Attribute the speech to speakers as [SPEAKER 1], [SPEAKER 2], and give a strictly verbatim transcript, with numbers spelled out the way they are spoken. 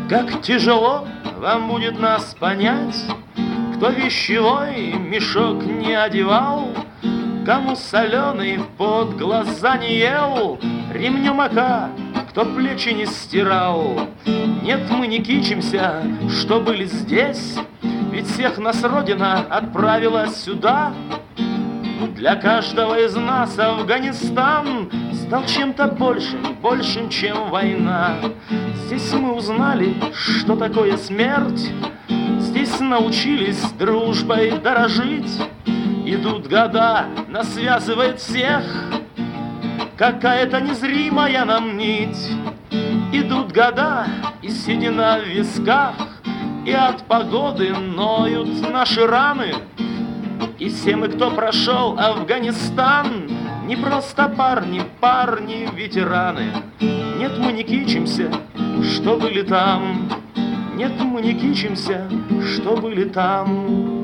[SPEAKER 1] Как тяжело вам будет нас понять, кто вещевой мешок не одевал, кому соленый под глаза не ел, ремнем ока, кто плечи не стирал. Нет, мы не кичимся, что были здесь, ведь всех нас Родина отправила сюда. Для каждого из нас Афганистан стал чем-то большим, большим, чем война. Здесь мы узнали, что такое смерть, здесь научились дружбой дорожить. Идут года, нас связывает всех какая-то незримая нам нить. Идут года, и седина в висках, и от погоды ноют наши раны. И все мы, кто прошел Афганистан, не просто парни, парни, ветераны. Нет, мы не кичимся, что были там. Нет, мы не кичимся, что были там.